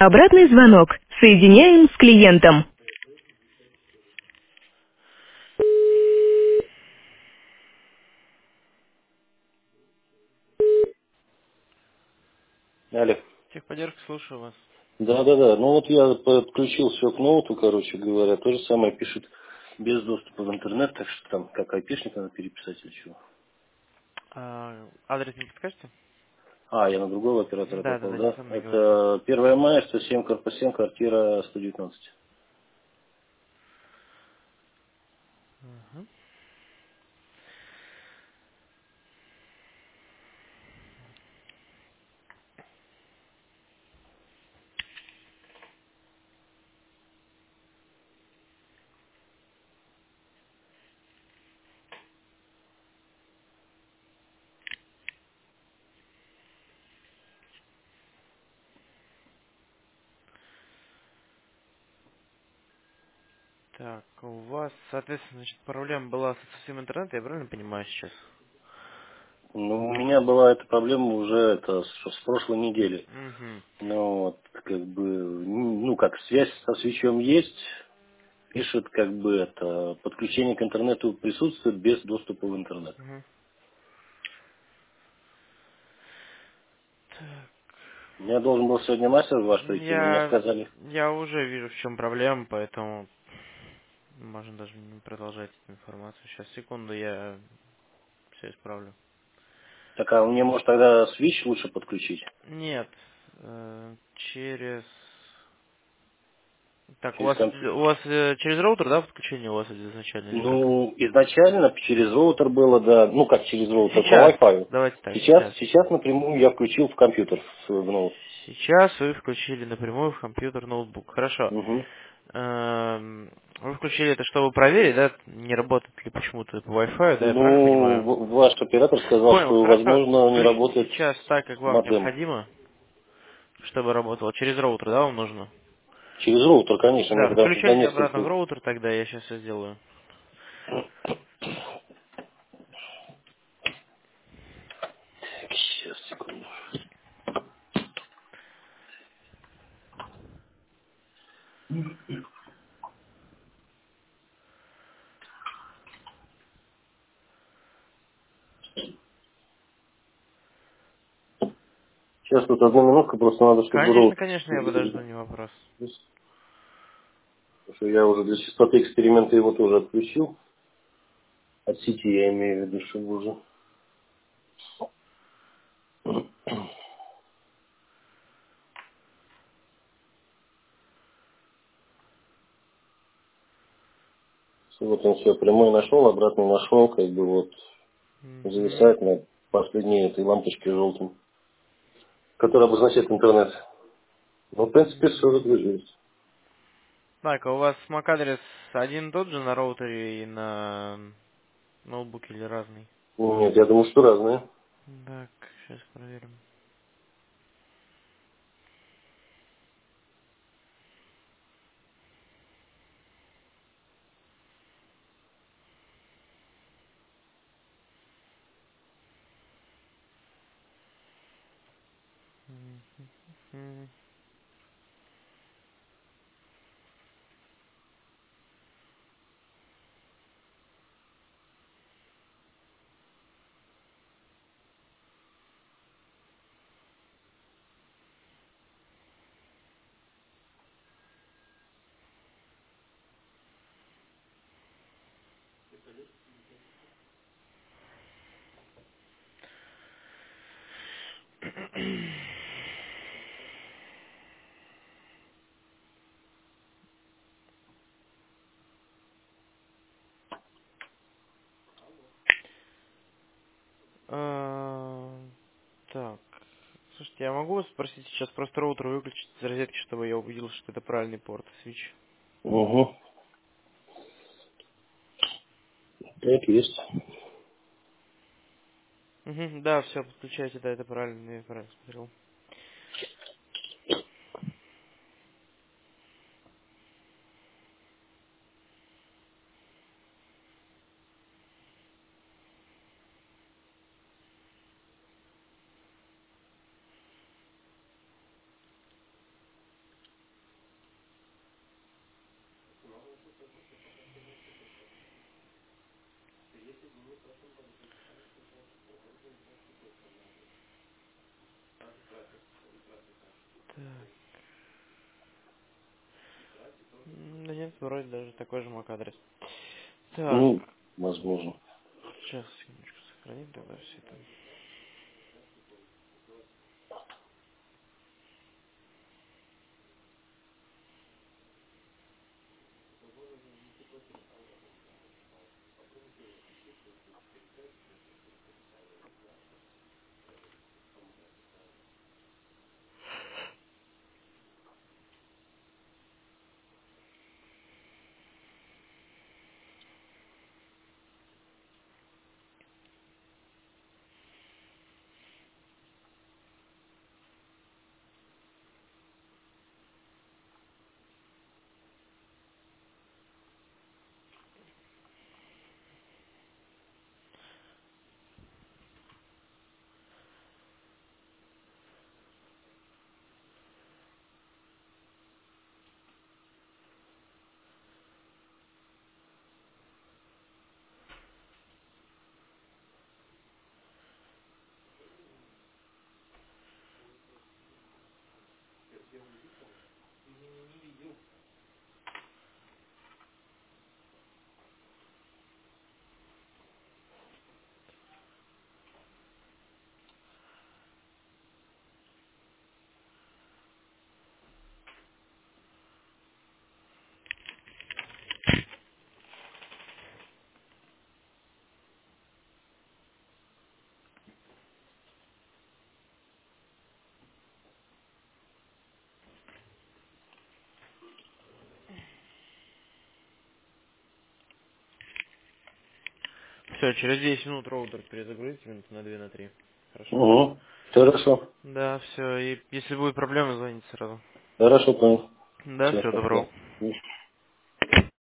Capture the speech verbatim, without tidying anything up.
Обратный звонок. Соединяем с клиентом. Алло. Техподдержка, слушаю вас. Да-да-да. Ну вот я подключил все к ноуту, короче говоря. То же самое пишет без доступа в интернет, так что там как айпишник надо переписать или чего. А, адрес не подскажете? А, я на другого оператора Да, да, попал, да, не да? со мной говорили. Это первое мая, сто семь, корпус семь, квартира сто девятнадцать. Ага. Так, у вас, соответственно, значит, проблема была со всем интернетом, я правильно понимаю сейчас? Ну, у меня была эта проблема уже это, с, с прошлой недели. Угу. Ну, вот, как бы, ну, как связь со свечом есть, пишет, как бы, это, подключение к интернету присутствует без доступа в интернет. Угу. Так, У меня должен был сегодня мастер ваш прийти, но мне я, сказали, я уже вижу, в чем проблема, поэтому можно даже не продолжать эту информацию. Сейчас, секунду, я все исправлю. так, а мне, может, тогда свич лучше подключить? Нет, э, через... Так, у Через вас, компьютер. у вас э, через роутер, да, подключение у вас изначально или как? Ну, изначально через роутер было, да, ну, как через роутер, по Сейчас, Wi-Fi. давайте так, Сейчас, сейчас. сейчас напрямую я включил в компьютер, в свой ноут. Сейчас вы включили напрямую в компьютер ноутбук. Хорошо. Угу. Эм, Вы включили это, чтобы проверить, да, не работает ли почему-то по Wi-Fi, да, я правильно Ну, понимаю? в- ваш оператор сказал, Понял, что, хорошо. возможно, не Включите работает сейчас так, как вам модем. необходимо, чтобы работало. Через роутер, да, вам нужно? Через роутер, конечно, мне Да, потому что до включайте обратно в нескольких... роутер тогда, я сейчас все сделаю. Сейчас, секунду. Сейчас тут одну минутку, просто надо, чтобы Конечно, роутер... конечно, я подожду, не вопрос. Потому что я уже для чистоты эксперимента его тоже отключил. От сети я имею в виду, чтобы уже... Вот он все прямой нашел, обратно нашел, как бы вот Мгм. зависает на последней этой лампочке желтым, которая обозначает интернет. Ну, в принципе, все Мгм. загрузилось. Так, а у вас MAC-адрес один и тот же на роутере и на ноутбуке или разный? Нет, я думаю, что разные. Так, сейчас проверим. Мгм. А, Так, слушайте, я могу вас спросить сейчас просто роутер выключить из розетки, чтобы я убедился, что это правильный порт свич? Угу. Так есть. Угу, да, все, подключайте, да, это правильно, я правильно смотрел. Так. М, Да нет, вроде даже такой же мак-адрес. Так, Ну, возможно. сейчас, секундочку, сохраним тогда все это. Все, через десять минут роутер перезагрузите, минут на две на три. Хорошо? Угу. Хорошо. Да, все. И если будет проблема, звоните сразу. Хорошо, понял. Да, Все, все, доброго. спасибо.